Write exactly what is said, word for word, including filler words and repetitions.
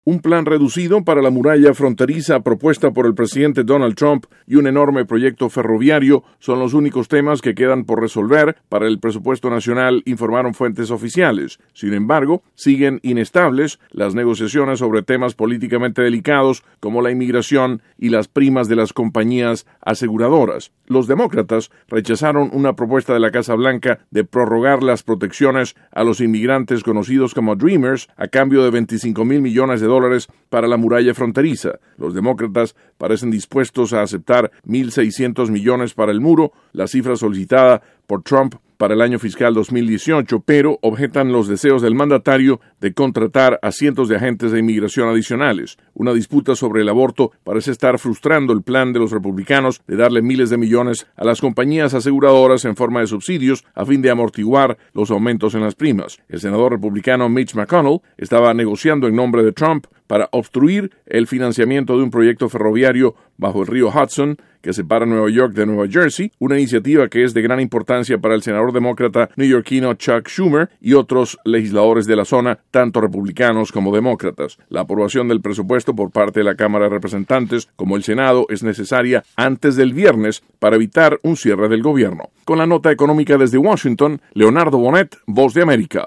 Un plan reducido para la muralla fronteriza propuesta por el presidente Donald Trump y un enorme proyecto ferroviario son los únicos temas que quedan por resolver para el presupuesto nacional, informaron fuentes oficiales. Sin embargo, siguen inestables las negociaciones sobre temas políticamente delicados como la inmigración y las primas de las compañías aseguradoras. Los demócratas rechazaron una propuesta de la Casa Blanca de prorrogar las protecciones a los inmigrantes conocidos como Dreamers a cambio de veinticinco mil millones de dólares para la muralla fronteriza. Los demócratas parecen dispuestos a aceptar mil seiscientos millones para el muro, la cifra solicitada por Trump para el año fiscal dos mil dieciocho, pero objetan los deseos del mandatario de contratar a cientos de agentes de inmigración adicionales. Una disputa sobre el aborto parece estar frustrando el plan de los republicanos de darle miles de millones a las compañías aseguradoras en forma de subsidios a fin de amortiguar los aumentos en las primas. El senador republicano Mitch McConnell estaba negociando en nombre de Trump para obstruir el financiamiento de un proyecto ferroviario bajo el río Hudson que separa Nueva York de Nueva Jersey, una iniciativa que es de gran importancia para el senador demócrata neoyorquino Chuck Schumer y otros legisladores de la zona, tanto republicanos como demócratas. La aprobación del presupuesto por parte de la Cámara de Representantes como el Senado es necesaria antes del viernes para evitar un cierre del gobierno. Con la nota económica desde Washington, Leonardo Bonet, Voz de América.